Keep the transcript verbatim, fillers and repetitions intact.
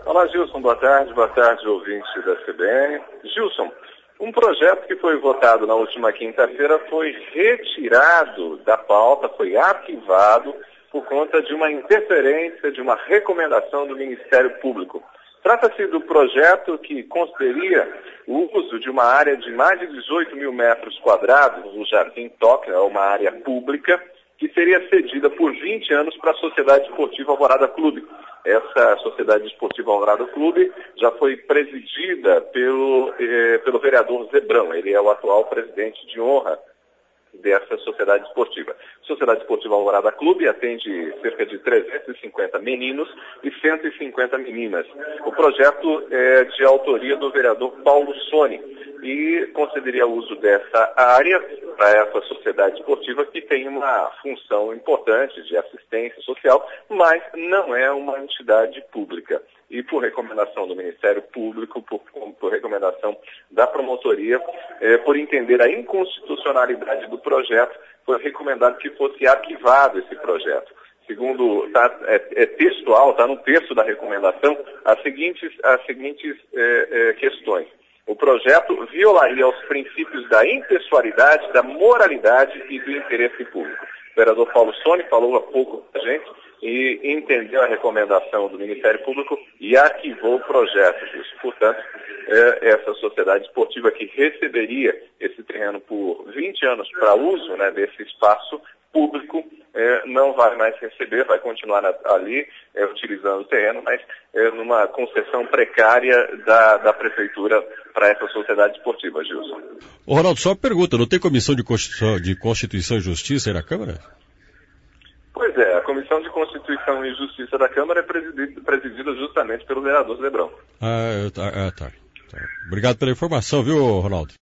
Olá, Gilson, boa tarde, boa tarde, ouvintes da C B N. Gilson, um projeto que foi votado na última quinta-feira foi retirado da pauta, foi arquivado por conta de uma interferência, de uma recomendação do Ministério Público. Trata-se do projeto que concederia o uso de uma área de mais de dezoito mil metros quadrados no Jardim Tóquio, é uma área pública, que seria cedida por vinte anos para a Sociedade Esportiva Alvorada Clube. Essa Sociedade Esportiva Alvorada Clube já foi presidida pelo, eh, pelo vereador Zebrão. Ele é o atual presidente de honra dessa Sociedade Esportiva. Sociedade Esportiva Alvorada Clube atende cerca de trezentos e cinquenta meninos e cento e cinquenta meninas. O projeto é de autoria do vereador Paulo Soni e concederia o uso dessa área para essa sociedade esportiva que tem uma função importante de assistência social, mas não é uma entidade pública. E por recomendação do Ministério Público, por, por recomendação da promotoria, eh, por entender a inconstitucionalidade do projeto, foi recomendado que fosse arquivado esse projeto. Segundo, tá, é, é textual, está no texto da recomendação, as seguintes, as seguintes eh, eh, questões. O projeto violaria os princípios da impessoalidade, da moralidade e do interesse público. O vereador Paulo Soni falou há pouco com a gente e entendeu a recomendação do Ministério Público e arquivou o projeto. Isso, portanto, é essa sociedade esportiva que receberia esse terreno por vinte anos para uso, né, desse espaço público, é, não vai mais receber, vai continuar na, ali é, utilizando o terreno, mas é, numa concessão precária da, da Prefeitura para essa sociedade esportiva, Gilson. Ô Ronaldo, só uma pergunta, não tem comissão de Constituição, de Constituição e Justiça aí na Câmara? Pois é, a Comissão de Constituição e Justiça da Câmara é presidida, presidida justamente pelo vereador Zebrão. Ah, tá, ah, tá, tá. Obrigado pela informação, viu, Ronaldo?